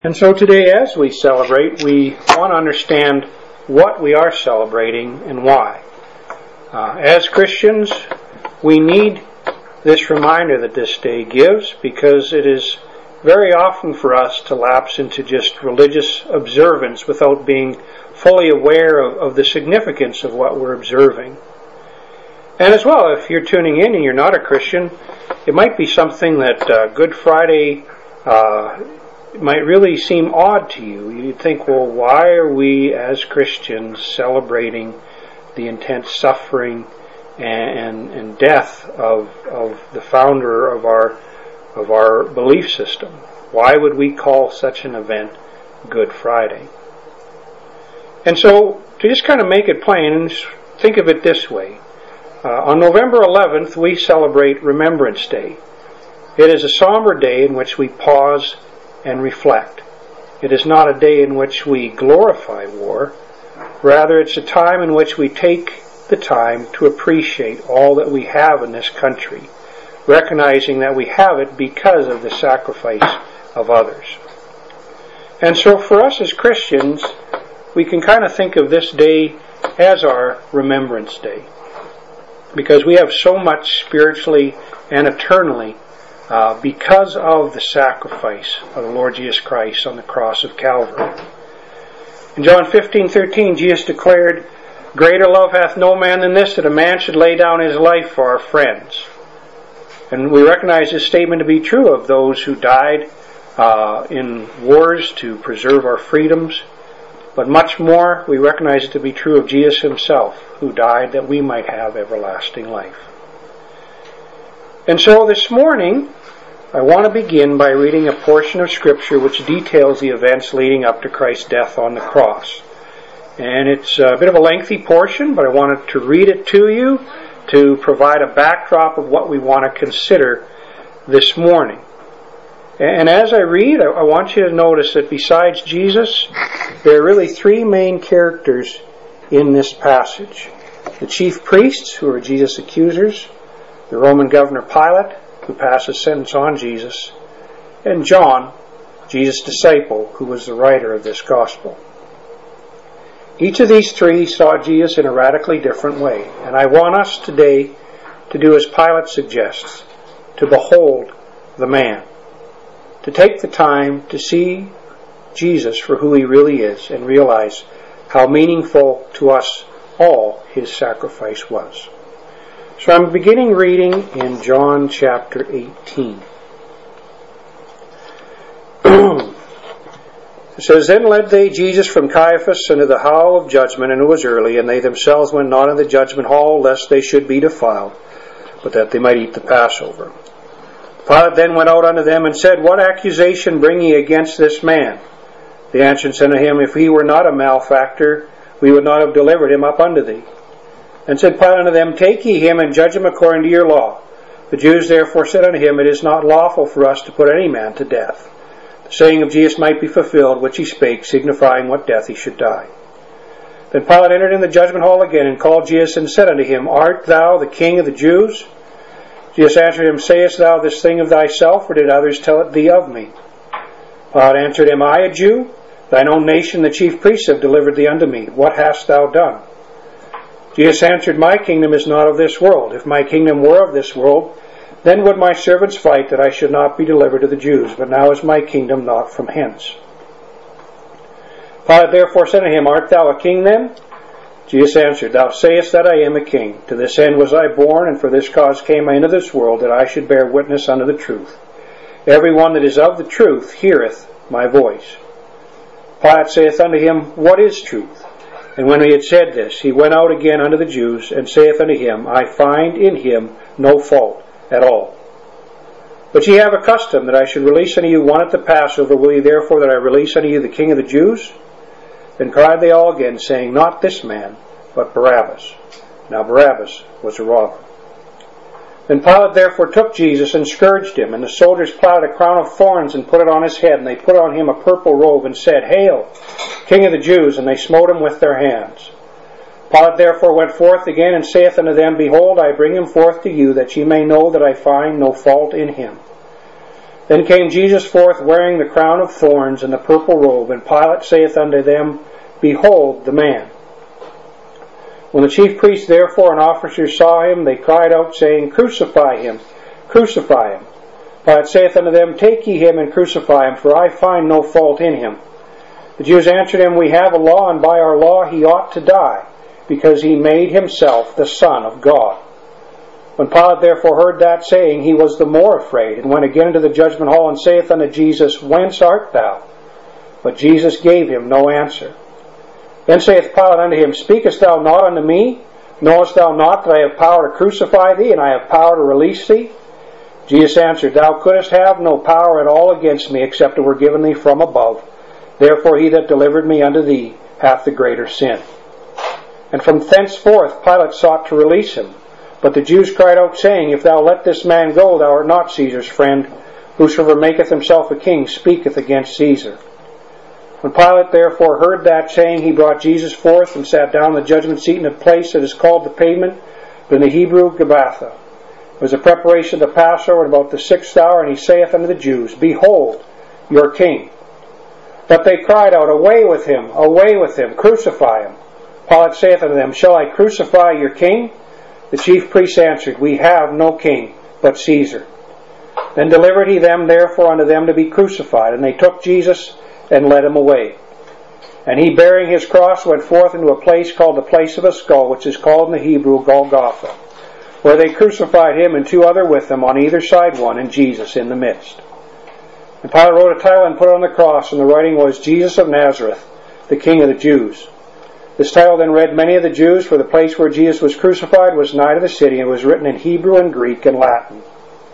And so today, as we celebrate, we want to understand what we are celebrating and why. As Christians, we need this reminder that this day gives, because it is very often for us to lapse into just religious observance without being fully aware of the significance of what we're observing. And as well, if you're tuning in and you're not a Christian, it might be something that Good Friday might really seem odd to you. You'd think, well, why are we as Christians celebrating the intense suffering and death of the founder of our belief system? Why would we call such an event Good Friday? And so, to just kind of make it plain, think of it this way. On November 11th, we celebrate Remembrance Day. It is a somber day in which we pause and reflect. It is not a day in which we glorify war. Rather, it's a time in which we take the time to appreciate all that we have in this country, recognizing that we have it because of the sacrifice of others. And so for us as Christians, we can kind of think of this day as our Remembrance Day, because we have so much spiritually and eternally because of the sacrifice of the Lord Jesus Christ on the cross of Calvary. In John 15:13, Jesus declared, "Greater love hath no man than this, that a man should lay down his life for our friends." And we recognize this statement to be true of those who died in wars to preserve our freedoms. But much more, we recognize it to be true of Jesus himself, who died that we might have everlasting life. And so this morning, I want to begin by reading a portion of Scripture which details the events leading up to Christ's death on the cross. And it's a bit of a lengthy portion, but I wanted to read it to you to provide a backdrop of what we want to consider this morning. And as I read, I want you to notice that besides Jesus, there are really three main characters in this passage. The chief priests, who are Jesus' accusers, the Roman governor Pilate, who passes sentence on Jesus, and John, Jesus' disciple, who was the writer of this gospel. Each of these three saw Jesus in a radically different way, and I want us today to do as Pilate suggests, to behold the man, to take the time to see Jesus for who he really is and realize how meaningful to us all his sacrifice was. So I'm beginning reading in John chapter 18. It says, "Then led they Jesus from Caiaphas into the hall of judgment, and it was early, and they themselves went not into the judgment hall, lest they should be defiled, but that they might eat the Passover. Pilate then went out unto them and said, What accusation bring ye against this man? They answered unto him, If he were not a malefactor, we would not have delivered him up unto thee. And said Pilate unto them, Take ye him and judge him according to your law. The Jews therefore said unto him, It is not lawful for us to put any man to death. The saying of Jesus might be fulfilled, which he spake, signifying what death he should die. Then Pilate entered in the judgment hall again, and called Jesus, and said unto him, Art thou the king of the Jews? Jesus answered him, Sayest thou this thing of thyself, or did others tell it thee of me? Pilate answered him, I a Jew? Thine own nation, the chief priests, have delivered thee unto me. What hast thou done? Jesus answered, My kingdom is not of this world. If my kingdom were of this world, then would my servants fight that I should not be delivered to the Jews. But now is my kingdom not from hence. Pilate therefore said unto him, Art thou a king then? Jesus answered, Thou sayest that I am a king. To this end was I born, and for this cause came I into this world, that I should bear witness unto the truth. Every one that is of the truth heareth my voice. Pilate saith unto him, What is truth? And when he had said this, he went out again unto the Jews, and saith unto him, I find in him no fault at all. But ye have a custom that I should release unto you one at the Passover. Will ye therefore that I release unto you the king of the Jews? Then cried they all again, saying, Not this man, but Barabbas. Now Barabbas was a robber. Then Pilate therefore took Jesus and scourged him, and the soldiers plowed a crown of thorns and put it on his head, and they put on him a purple robe, and said, Hail, King of the Jews! And they smote him with their hands. Pilate therefore went forth again, and saith unto them, Behold, I bring him forth to you, that ye may know that I find no fault in him. Then came Jesus forth, wearing the crown of thorns and the purple robe. And Pilate saith unto them, Behold the man. When the chief priests therefore and officers saw him, they cried out, saying, Crucify him, crucify him. Pilate saith unto them, Take ye him and crucify him, for I find no fault in him. The Jews answered him, We have a law, and by our law he ought to die, because he made himself the Son of God. When Pilate therefore heard that saying, he was the more afraid, and went again into the judgment hall, and saith unto Jesus, Whence art thou? But Jesus gave him no answer. Then saith Pilate unto him, Speakest thou not unto me? Knowest thou not that I have power to crucify thee, and I have power to release thee? Jesus answered, Thou couldst have no power at all against me, except it were given thee from above. Therefore he that delivered me unto thee hath the greater sin. And from thenceforth Pilate sought to release him. But the Jews cried out, saying, If thou let this man go, thou art not Caesar's friend. Whosoever maketh himself a king speaketh against Caesar. When Pilate therefore heard that saying, he brought Jesus forth, and sat down in the judgment seat in a place that is called the Pavement, but in the Hebrew Gabbatha. It was a preparation of the Passover at about the 6th hour, and he saith unto the Jews, Behold your king. But they cried out, Away with him, crucify him. Pilate saith unto them, Shall I crucify your king? The chief priests answered, We have no king but Caesar. Then delivered he them therefore unto them to be crucified. And they took Jesus and led him away. And he, bearing his cross, went forth into a place called the place of a skull, which is called in the Hebrew Golgotha, where they crucified him and 2 other with him, on either side one, and Jesus in the midst. And Pilate wrote a title and put it on the cross, and the writing was, Jesus of Nazareth, the King of the Jews. This title then read many of the Jews, for the place where Jesus was crucified was nigh to the city, and was written in Hebrew and Greek and Latin.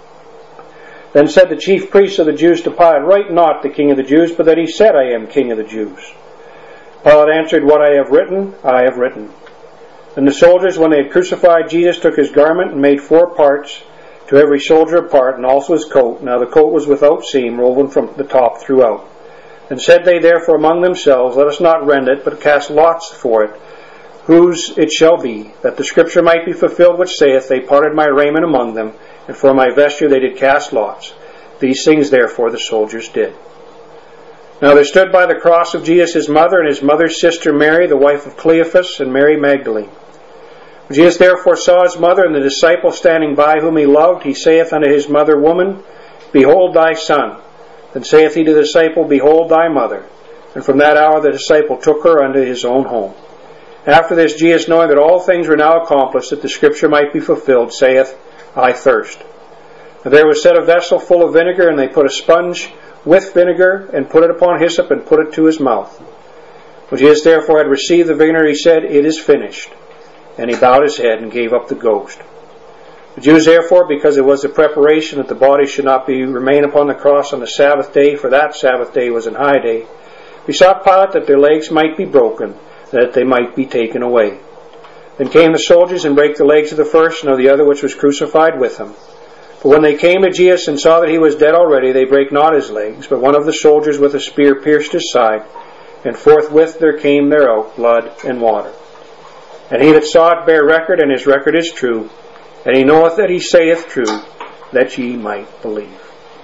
Then said the chief priests of the Jews to Pilate, Write not the King of the Jews, but that he said, I am King of the Jews. Pilate answered, What I have written, I have written. Then the soldiers, when they had crucified Jesus, took his garment and made 4 parts, to every soldier a part, and also his coat. Now the coat was without seam, woven from the top throughout. And said they therefore among themselves, Let us not rend it, but cast lots for it, whose it shall be, that the scripture might be fulfilled which saith, They parted my raiment among them, and for my vesture they did cast lots. These things therefore the soldiers did. Now there stood by the cross of Jesus his mother, and his mother's sister Mary, the wife of Cleophas, and Mary Magdalene. When Jesus therefore saw his mother and the disciple standing by whom he loved, he saith unto his mother, Woman, behold thy son. Then saith he to the disciple, Behold thy mother. And from that hour the disciple took her unto his own home. After this, Jesus, knowing that all things were now accomplished, that the scripture might be fulfilled, saith, I thirst. And there was set a vessel full of vinegar, and they put a sponge with vinegar, and put it upon hyssop, and put it to his mouth. When Jesus therefore had received the vinegar, he said, It is finished. And he bowed his head and gave up the ghost. The Jews therefore, because it was the preparation that the body should not remain upon the cross on the Sabbath day, for that Sabbath day was an high day, besought Pilate that their legs might be broken, that they might be taken away. Then came the soldiers and brake the legs of the first and of the other which was crucified with him. But when they came to Jesus and saw that he was dead already, they brake not his legs, but one of the soldiers with a spear pierced his side, and forthwith there came thereout blood and water. And he that saw it bare record, and his record is true, and he knoweth that he saith true, that ye might believe.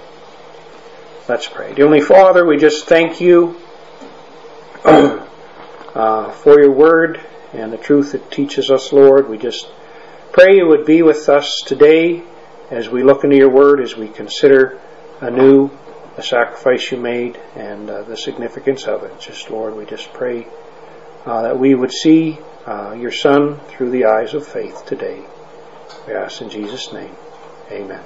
Let's pray. Dear Heavenly Father, we just thank you for your word and the truth it teaches us, Lord. We just pray you would be with us today as we look into your word, as we consider anew the sacrifice you made and the significance of it. Just, Lord, we just pray that we would see your Son through the eyes of faith today. We ask in Jesus' name. Amen.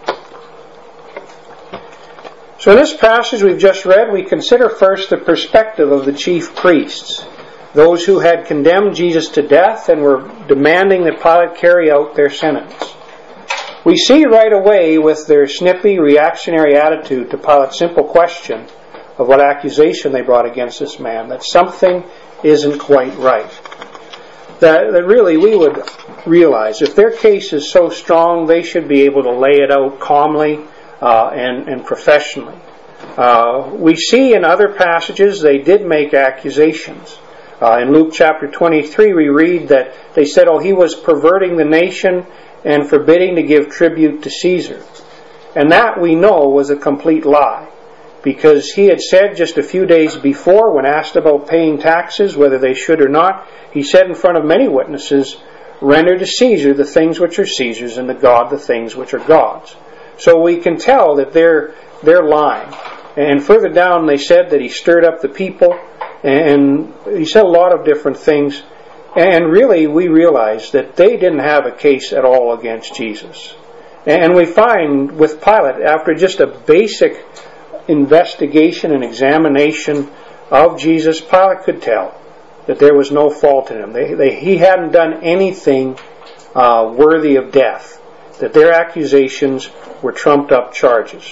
So in this passage we've just read, we consider first the perspective of the chief priests, those who had condemned Jesus to death and were demanding that Pilate carry out their sentence. We see right away with their snippy, reactionary attitude to Pilate's simple question of what accusation they brought against this man, that something isn't quite right. That really we would realize if their case is so strong, they should be able to lay it out calmly and professionally. We see in other passages they did make accusations. In Luke chapter 23 we read that they said, he was perverting the nation and forbidding to give tribute to Caesar. And that we know was a complete lie, because he had said just a few days before, when asked about paying taxes, whether they should or not, he said in front of many witnesses, "Render to Caesar the things which are Caesar's, and to God the things which are God's." So we can tell that they're lying. And further down they said that he stirred up the people, and he said a lot of different things. And really we realize that they didn't have a case at all against Jesus. And we find with Pilate, after just a basic investigation and examination of Jesus, Pilate could tell that there was no fault in him. He hadn't done anything worthy of death, that their accusations were trumped up charges.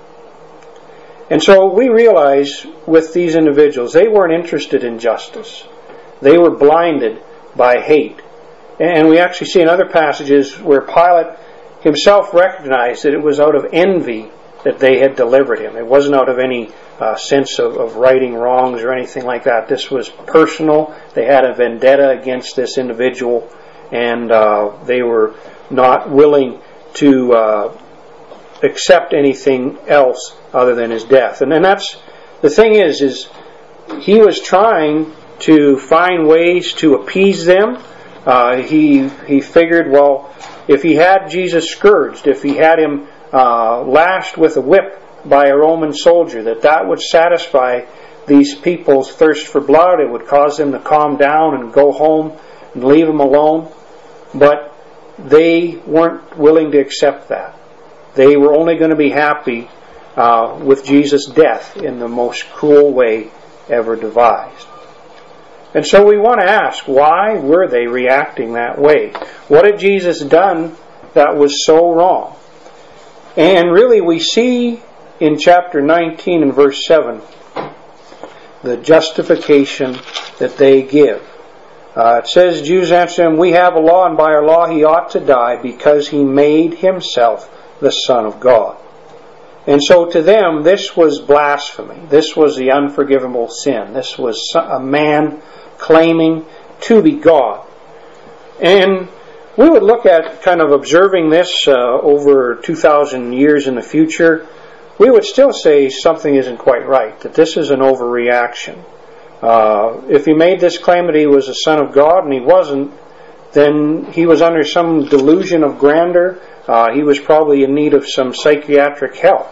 And so we realize with these individuals, they weren't interested in justice. They were blinded by hate. And we actually see in other passages where Pilate himself recognized that it was out of envy that they had delivered him. It wasn't out of any sense of righting wrongs or anything like that. This was personal. They had a vendetta against this individual, and they were not willing to accept anything else other than his death. And then that's the thing is he was trying to find ways to appease them. He figured, well, if he had Jesus scourged, if he had him lashed with a whip by a Roman soldier, that would satisfy these people's thirst for blood. It would cause them to calm down and go home and leave him alone. But they weren't willing to accept that. They were only going to be happy with Jesus' death in the most cruel way ever devised. And so we want to ask, why were they reacting that way? What had Jesus done that was so wrong? And really we see in chapter 19 and verse 7 the justification that they give. It says, Jews answered him, "We have a law, and by our law he ought to die, because he made himself the Son of God." And so to them this was blasphemy. This was the unforgivable sin. This was a man claiming to be God. And we would look at kind of observing this over 2,000 years in the future. We would still say something isn't quite right, that this is an overreaction. If he made this claim that he was the Son of God and he wasn't, then he was under some delusion of grandeur. He was probably in need of some psychiatric help.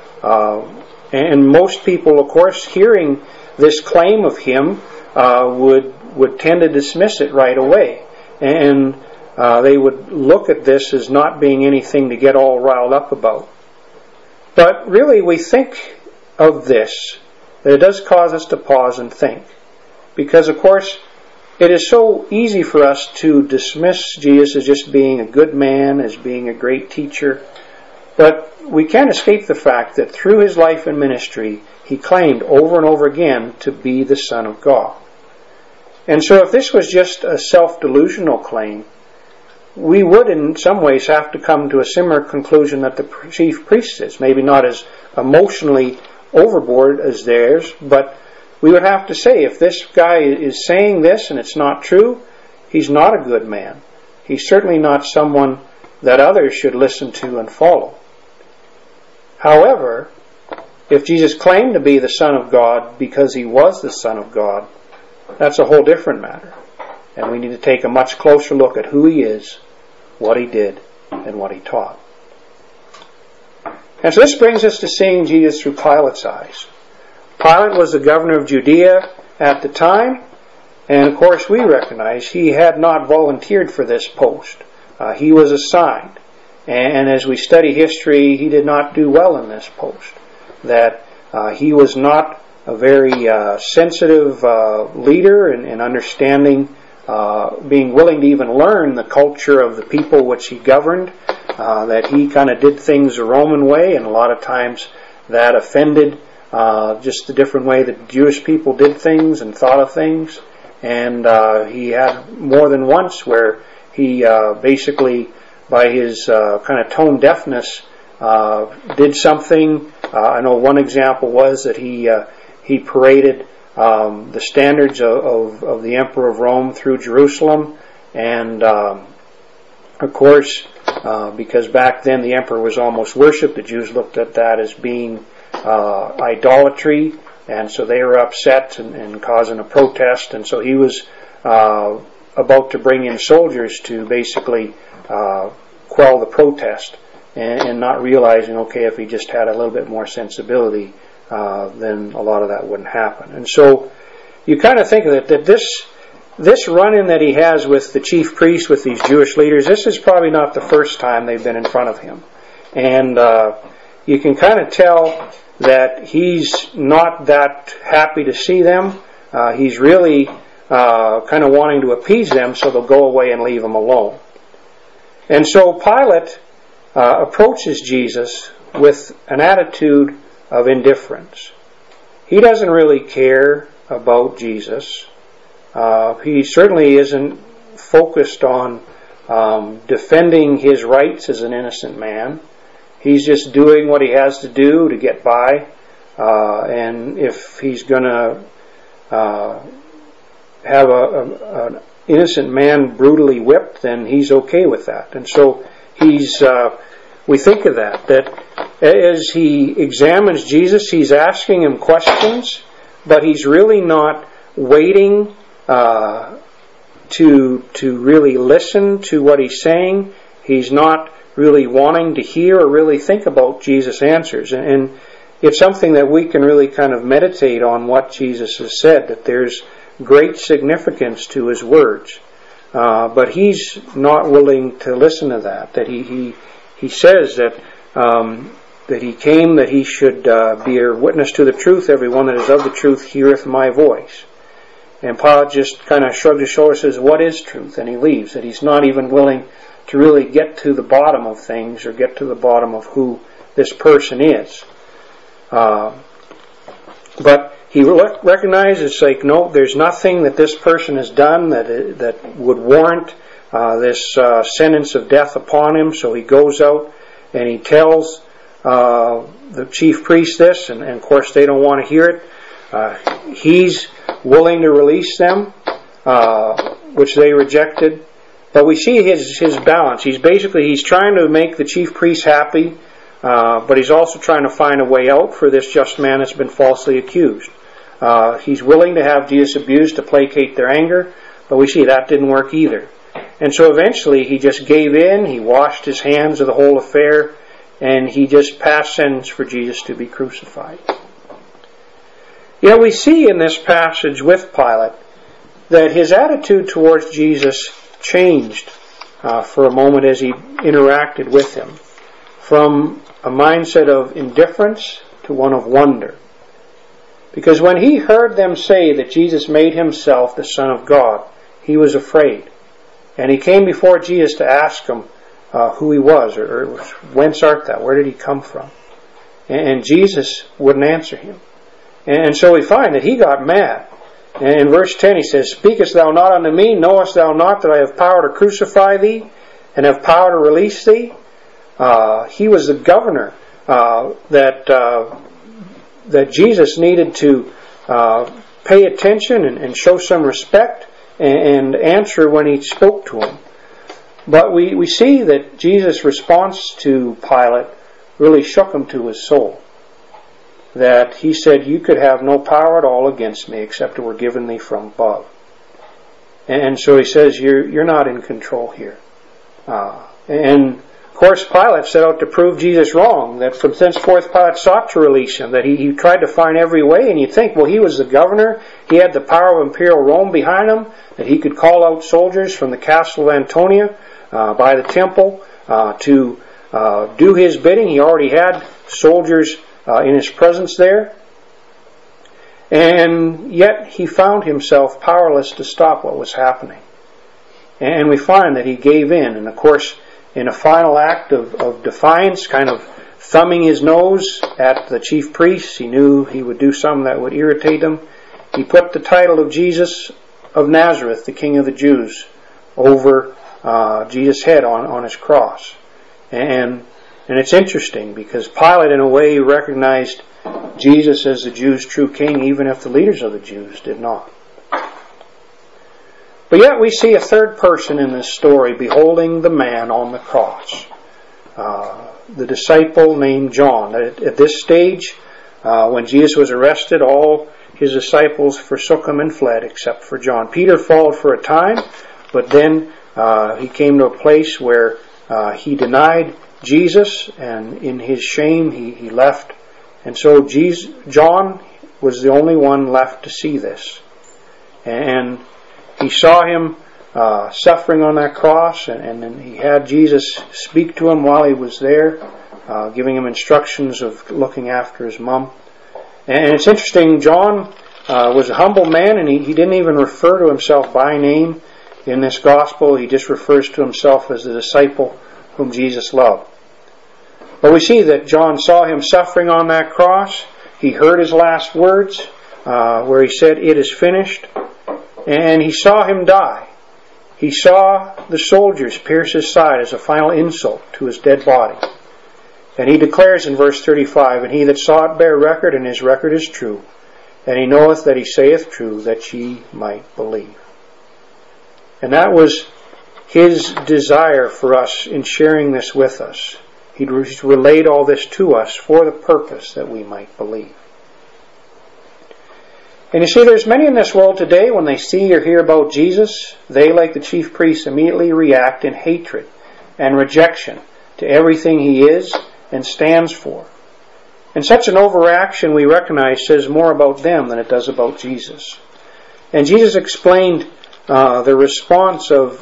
And most people, of course, hearing this claim of him, would tend to dismiss it right away. And they would look at this as not being anything to get all riled up about. But really we think of this, that it does cause us to pause and think. Because of course it is so easy for us to dismiss Jesus as just being a good man, as being a great teacher. But we can't escape the fact that through his life and ministry, he claimed over and over again to be the Son of God. And so if this was just a self-delusional claim, we would in some ways have to come to a similar conclusion that the chief priests is. Maybe not as emotionally overboard as theirs, but we would have to say, if this guy is saying this and it's not true, he's not a good man. He's certainly not someone that others should listen to and follow. However, if Jesus claimed to be the Son of God because he was the Son of God, that's a whole different matter. And we need to take a much closer look at who he is, what he did, and what he taught. And so this brings us to seeing Jesus through Pilate's eyes. Pilate was the governor of Judea at the time, and of course we recognize he had not volunteered for this post. He was assigned. And as we study history, he did not do well in this post. That he was not a very sensitive leader in understanding, being willing to even learn the culture of the people which he governed, that he kind of did things the Roman way, and a lot of times that offended just the different way that Jewish people did things and thought of things. And he had more than once where he basically, by his kind of tone deafness, did something. I know one example was that he paraded the standards of the Emperor of Rome through Jerusalem, and of course because back then the emperor was almost worshipped. The Jews looked at that as being idolatry, and so they were upset and causing a protest, and so he was about to bring in soldiers to basically quell the protest, and not realizing, okay, if he just had a little bit more sensibility, then a lot of that wouldn't happen. And so you kind of think of it, that this run-in that he has with the chief priests, with these Jewish leaders, this is probably not the first time they've been in front of him. And you can kind of tell that he's not that happy to see them. He's really kind of wanting to appease them so they'll go away and leave him alone. And so Pilate approaches Jesus with an attitude of indifference. He doesn't really care about Jesus. He certainly isn't focused on defending his rights as an innocent man. He's just doing what he has to do to get by, and if he's going to have an innocent man brutally whipped, then he's okay with that. And so we think of that as he examines Jesus, he's asking him questions, but he's really not waiting to really listen to what he's saying. He's not really wanting to hear or really think about Jesus' answers. And it's something that we can really kind of meditate on what Jesus has said, that there's great significance to his words. But he's not willing to listen to that. That he says that he came that he should bear witness to the truth. Everyone that is of the truth heareth my voice. And Pilate just kind of shrugged his shoulders and says, what is truth? And he leaves. That he's not even willing to really get to the bottom of things or get to the bottom of who this person is. But he recognizes, like, no, there's nothing that this person has done that would warrant this sentence of death upon him. So he goes out and he tells the chief priest this, and of course they don't want to hear it. He's willing to release them, which they rejected. But we see his balance. He's trying to make the chief priest happy, but he's also trying to find a way out for this just man that's been falsely accused. He's willing to have Jesus abused to placate their anger, but we see that didn't work either. And so eventually he just gave in, he washed his hands of the whole affair, and he just passed sentence for Jesus to be crucified. Yet we see in this passage with Pilate that his attitude towards Jesus changed for a moment as he interacted with him, from a mindset of indifference to one of wonder. Because when he heard them say that Jesus made himself the Son of God, he was afraid. And he came before Jesus to ask him who he was, or whence art thou? Where did he come from? And Jesus wouldn't answer him. And so we find that he got mad. And in verse 10 he says, speakest thou not unto me? Knowest thou not that I have power to crucify thee, and have power to release thee? He was the governor that Jesus needed to pay attention and show some respect and answer when he spoke to him. But we see that Jesus' response to Pilate really shook him to his soul. That he said, you could have no power at all against me except it were given thee from above. And so he says, you're not in control here. And of course Pilate set out to prove Jesus wrong, that from thenceforth Pilate sought to release him, that he tried to find every way, and you'd think, well, he was the governor, he had the power of imperial Rome behind him, that he could call out soldiers from the castle of Antonia by the temple to do his bidding. He already had soldiers in his presence there. And yet he found himself powerless to stop what was happening. And we find that he gave in. And of course, in a final act of defiance, kind of thumbing his nose at the chief priests, he knew he would do something that would irritate them. He put the title of Jesus of Nazareth, the King of the Jews, over Jesus' head on his cross. And it's interesting because Pilate, in a way, recognized Jesus as the Jews' true king, even if the leaders of the Jews did not. But But yet we see a third person in this story beholding the man on the cross. The disciple named John. At this stage, when Jesus was arrested, all his disciples forsook him and fled except for John. Peter followed for a time, but then he came to a place where he denied Jesus, and in his shame he left. And so John was the only one left to see this. And he saw him suffering on that cross, and then he had Jesus speak to him while he was there, giving him instructions of looking after his mom. And it's interesting, John was a humble man, and he didn't even refer to himself by name in this gospel. He just refers to himself as the disciple whom Jesus loved. But we see that John saw him suffering on that cross. He heard his last words, where he said, "It is finished." And he saw him die. He saw the soldiers pierce his side as a final insult to his dead body. And he declares in verse 35, "And he that saw it bare record, and his record is true. And he knoweth that he saith true, that ye might believe." And that was his desire for us in sharing this with us. He relayed all this to us for the purpose that we might believe. And you see, there's many in this world today, when they see or hear about Jesus, they, like the chief priests, immediately react in hatred and rejection to everything he is and stands for. And such an overreaction, we recognize, says more about them than it does about Jesus. And Jesus explained the response of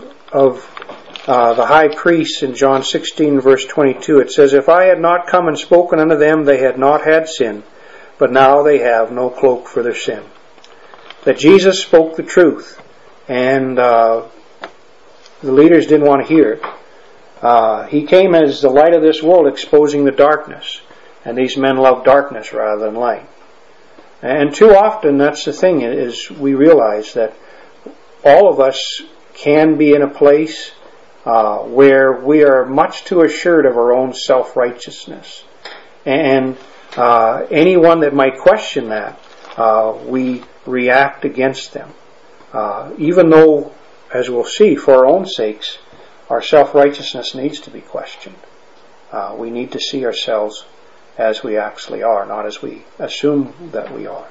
the high priest in John 16 verse 22. It says, "If I had not come and spoken unto them, they had not had sin, but now they have no cloak for their sin." That Jesus spoke the truth, and the leaders didn't want to hear it. He came as the light of this world, exposing the darkness, and these men love darkness rather than light. And too often, that's the thing, is we realize that all of us can be in a place where we are much too assured of our own self-righteousness. And anyone that might question that, we react against them. Even though, as we'll see, for our own sakes, our self-righteousness needs to be questioned. We need to see ourselves as we actually are, not as we assume that we are.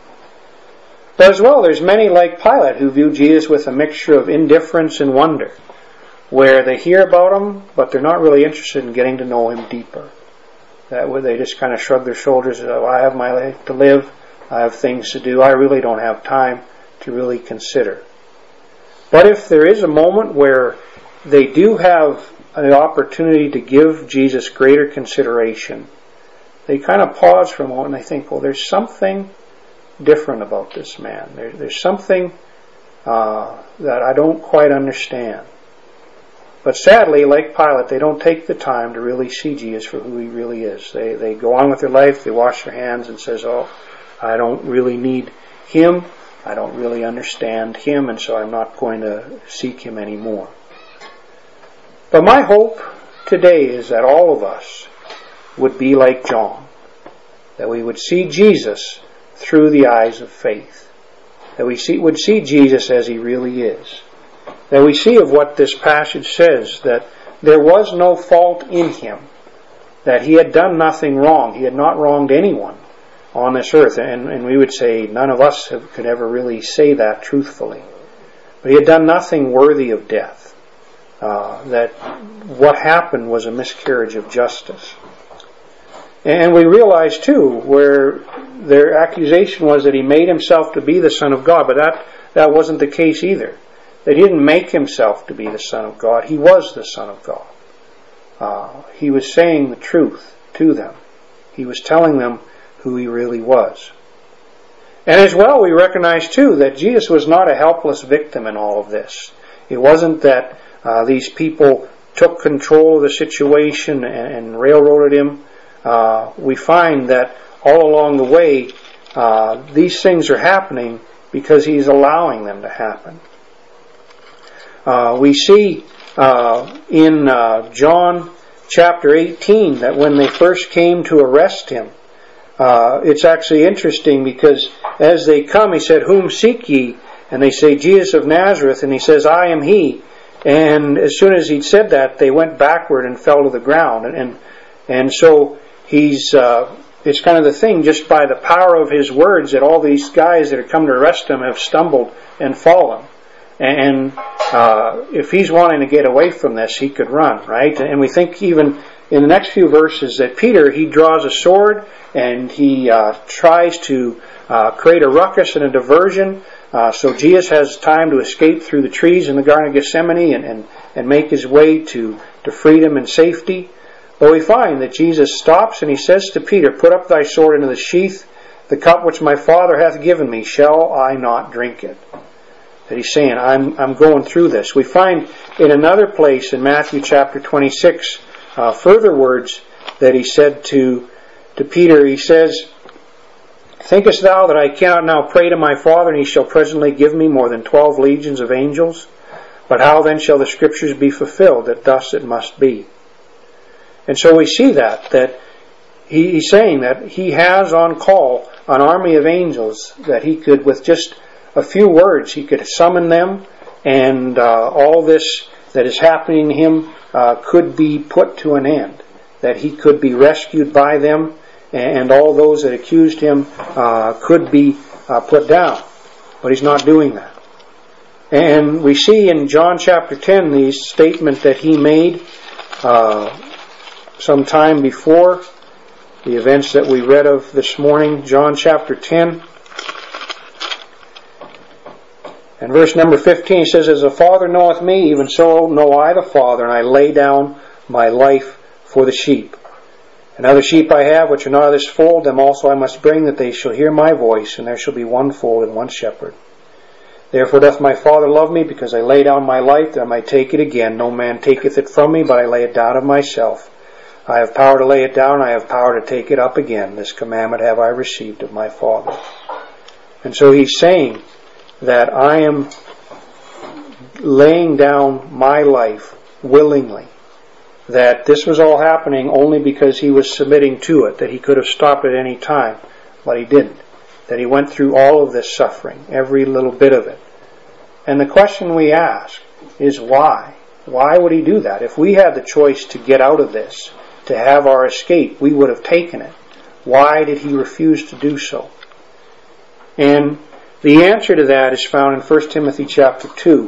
But as well, there's many like Pilate who view Jesus with a mixture of indifference and wonder, where they hear about him, but they're not really interested in getting to know him deeper. That way they just kind of shrug their shoulders, "Oh, I have my life to live, I have things to do, I really don't have time to really consider." But if there is a moment where they do have an opportunity to give Jesus greater consideration, they kind of pause for a moment and they think, well, there's something different about this man. There's something that I don't quite understand. But sadly, like Pilate, they don't take the time to really see Jesus for who he really is. They go on with their life, they wash their hands and says, "Oh, I don't really need him, I don't really understand him, and so I'm not going to seek him anymore." But my hope today is that all of us would be like John, that we would see Jesus through the eyes of faith, that we would see Jesus as he really is, that we see of what this passage says, that there was no fault in him, that he had done nothing wrong, he had not wronged anyone on this earth, and we would say none of us could ever really say that truthfully, but he had done nothing worthy of death, that what happened was a miscarriage of justice. And we realize too, where their accusation was that he made himself to be the Son of God, but that wasn't the case either. That he didn't make himself to be the Son of God, he was the Son of God. He was saying the truth to them. He was telling them who he really was. And as well, we recognize too that Jesus was not a helpless victim in all of this. It wasn't that these people took control of the situation and railroaded him. We find that all along the way, these things are happening because he's allowing them to happen. We see in John chapter 18 that when they first came to arrest him, it's actually interesting because as they come, he said, "Whom seek ye?" and they say, Jesus of Nazareth, and he says, I am he. And as soon as he'd said that, they went backward and fell to the ground. And so it's kind of the thing, just by the power of his words, that all these guys that have come to arrest him have stumbled and fallen. And if he's wanting to get away from this, he could run, right? And we think even in the next few verses that Peter, he draws a sword and he tries to create a ruckus and a diversion. So Jesus has time to escape through the trees in the Garden of Gethsemane and make his way to freedom and safety. But we find that Jesus stops and he says to Peter, put up thy sword into the sheath. The cup which my Father hath given me, shall I not drink it? That he's saying, I'm going through this. We find in another place in Matthew chapter 26, further words that he said to Peter. He says, thinkest thou that I cannot now pray to my Father, and he shall presently give me more than 12 legions of angels? But how then shall the Scriptures be fulfilled, that thus it must be? And so we see that he's saying that he has on call an army of angels, that he could, with just a few words, he could summon them, and all this that is happening to him could be put to an end, that he could be rescued by them, and all those that accused him could be put down. But he's not doing that. And we see in John chapter 10 the statement that he made some time before the events that we read of this morning. John chapter 10 and verse number 15 says, as the Father knoweth me, even so know I the Father, and I lay down my life for the sheep. And other sheep I have, which are not of this fold, them also I must bring, that they shall hear my voice, and there shall be one fold and one shepherd. Therefore doth my Father love me, because I lay down my life, that I might take it again. No man taketh it from me, but I lay it down of myself. I have power to lay it down, I have power to take it up again. This commandment have I received of my Father. And so he's saying that I am laying down my life willingly. That this was all happening only because he was submitting to it, that he could have stopped at any time, but he didn't. That he went through all of this suffering, every little bit of it. And the question we ask is why? Why would he do that? If we had the choice to get out of this, to have our escape, we would have taken it. Why did he refuse to do so? And the answer to that is found in 1 Timothy chapter 2.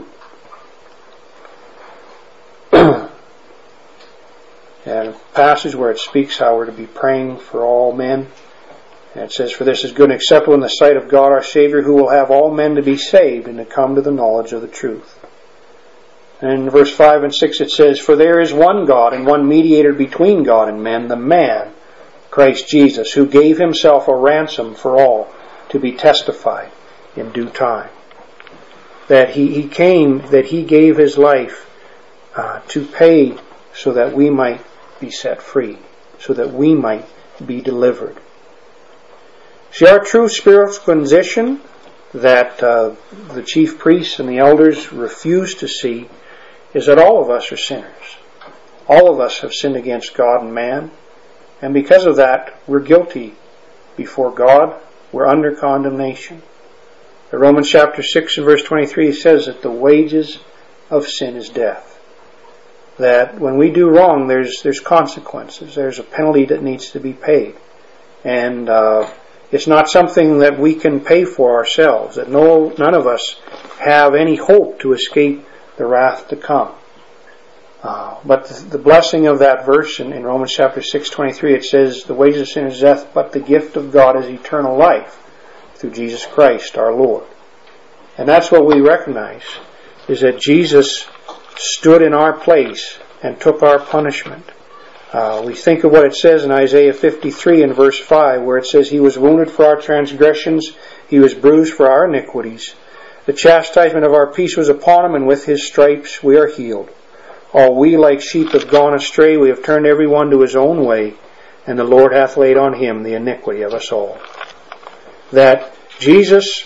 And a passage where it speaks how we're to be praying for all men. And it says, for this is good and acceptable in the sight of God our Savior, who will have all men to be saved and to come to the knowledge of the truth. And in verse 5 and 6 it says, for there is one God and one mediator between God and men, the man, Christ Jesus, who gave himself a ransom for all, to be testified in due time. That he came, that he gave his life to pay so that we might be set free, so that we might be delivered. See, our true spiritual condition that the chief priests and the elders refuse to see is that all of us are sinners. All of us have sinned against God and man, and because of that, we're guilty before God. We're under condemnation. In Romans chapter 6 and verse 23 says that the wages of sin is death. That when we do wrong, there's consequences. There's a penalty that needs to be paid. And it's not something that we can pay for ourselves. That none of us have any hope to escape the wrath to come. But the blessing of that verse in Romans chapter 6:23, it says, the wages of sin is death, but the gift of God is eternal life through Jesus Christ our Lord. And that's what we recognize, is that Jesus stood in our place and took our punishment. We think of what it says in Isaiah 53 and verse 5, where it says, he was wounded for our transgressions, he was bruised for our iniquities. The chastisement of our peace was upon him, and with his stripes we are healed. All we like sheep have gone astray, we have turned every one to his own way, and the Lord hath laid on him the iniquity of us all. That Jesus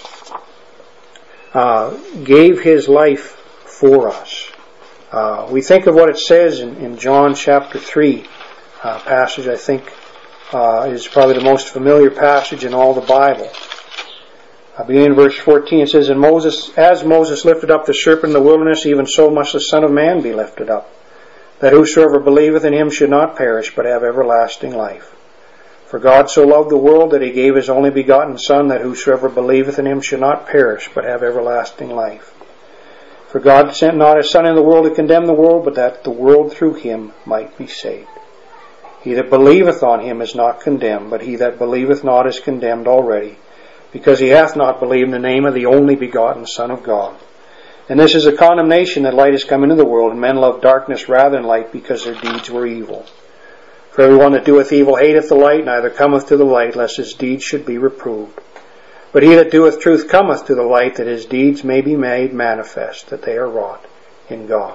gave his life for us. We think of what it says in John chapter 3 passage, I think is probably the most familiar passage in all the Bible. Beginning in verse 14, it says, "And as Moses lifted up the serpent in the wilderness, even so must the Son of Man be lifted up, that whosoever believeth in him should not perish, but have everlasting life. For God so loved the world that he gave his only begotten Son, that whosoever believeth in him should not perish, but have everlasting life. For God sent not his Son into the world to condemn the world, but that the world through him might be saved. He that believeth on him is not condemned, but he that believeth not is condemned already, because he hath not believed in the name of the only begotten Son of God. And this is a condemnation, that light is come into the world, and men love darkness rather than light, because their deeds were evil. For everyone that doeth evil hateth the light, neither cometh to the light, lest his deeds should be reproved. But he that doeth truth cometh to the light, that his deeds may be made manifest, that they are wrought in God."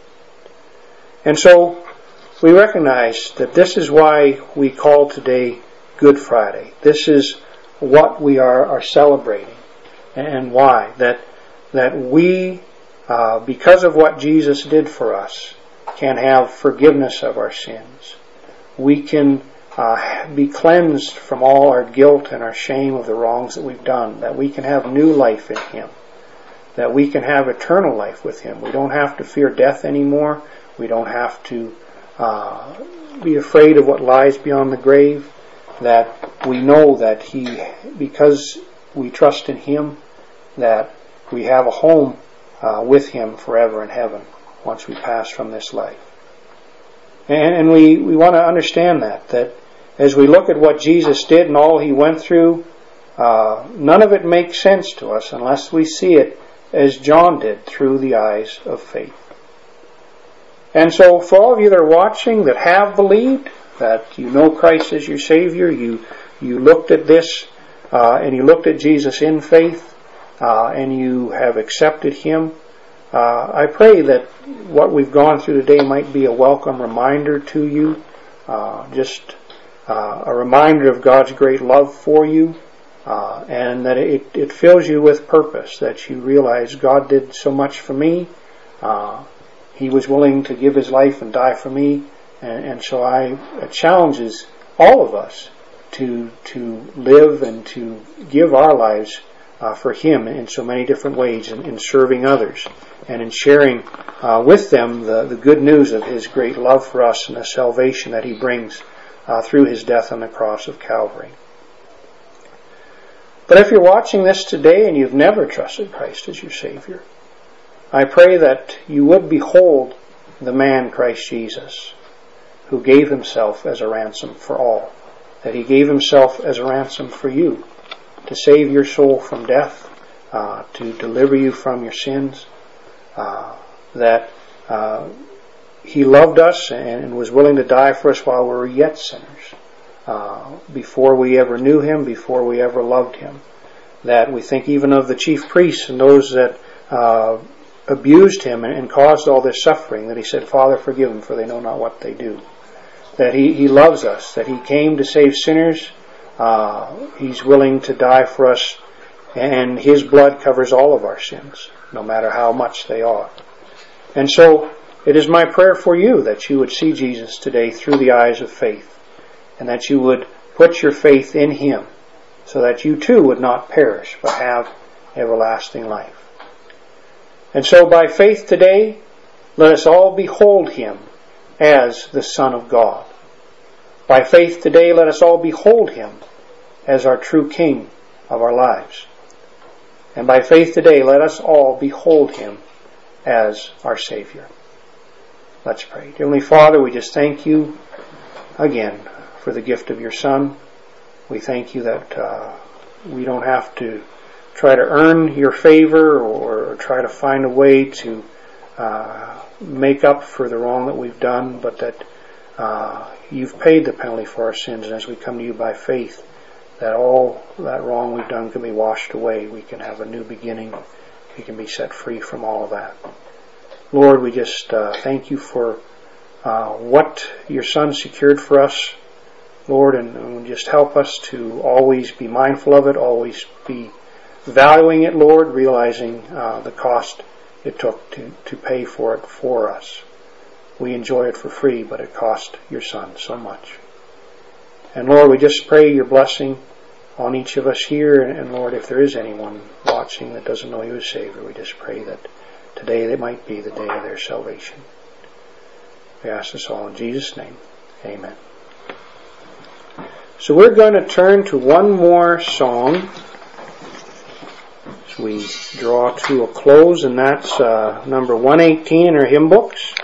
And so we recognize that this is why we call today Good Friday. This is what we are celebrating, and why. That we, because of what Jesus did for us, can have forgiveness of our sins. We can be cleansed from all our guilt and our shame of the wrongs that we've done. That we can have new life in him. That we can have eternal life with him. We don't have to fear death anymore. We don't have to be afraid of what lies beyond the grave. That we know that because we trust in him, that we have a home with him forever in heaven once we pass from this life. And we want to understand that as we look at what Jesus did and all he went through, none of it makes sense to us unless we see it as John did, through the eyes of faith. And so for all of you that are watching, that have believed, that you know Christ as your Savior, you looked at this and you looked at Jesus in faith, and you have accepted him, I pray that what we've gone through today might be a welcome reminder to you, just a reminder of God's great love for you, and that it fills you with purpose, that you realize God did so much for me. He was willing to give his life and die for me, and so it challenges all of us to live and to give our lives for him in so many different ways, in serving others and in sharing with them the good news of his great love for us and the salvation that he brings through his death on the cross of Calvary. But if you're watching this today and you've never trusted Christ as your Savior, I pray that you would behold the man Christ Jesus, who gave himself as a ransom for all, that he gave himself as a ransom for you, to save your soul from death, to deliver you from your sins, that he loved us and was willing to die for us while we were yet sinners, before we ever knew him, before we ever loved him. That we think even of the chief priests and those that abused him and caused all this suffering, that he said, "Father, forgive them, for they know not what they do." That he loves us, that he came to save sinners. He's willing to die for us, and his blood covers all of our sins, no matter how much they are. And so it is my prayer for you that you would see Jesus today through the eyes of faith, and that you would put your faith in him, so that you too would not perish, but have everlasting life. And so by faith today, let us all behold him as the Son of God. By faith today, let us all behold him as our true King of our lives. And by faith today, let us all behold him as our Savior. Let's pray. Dear Heavenly Father, we just thank you again for the gift of your Son. We thank you that we don't have to try to earn your favor or try to find a way to make up for the wrong that we've done, but that you've paid the penalty for our sins, and as we come to you by faith, that all that wrong we've done can be washed away. We can have a new beginning. We can be set free from all of that. Lord, we just thank you for what your Son secured for us, Lord, and just help us to always be mindful of it, always be valuing it, Lord, realizing the cost it took to pay for it for us. We enjoy it for free, but it cost your Son so much. And Lord, we just pray your blessing on each of us here. And Lord, if there is anyone watching that doesn't know you as Savior, we just pray that today they might be the day of their salvation. We ask this all in Jesus' name. Amen. So we're going to turn to one more song as we draw to a close, and that's number 118 in our hymn books.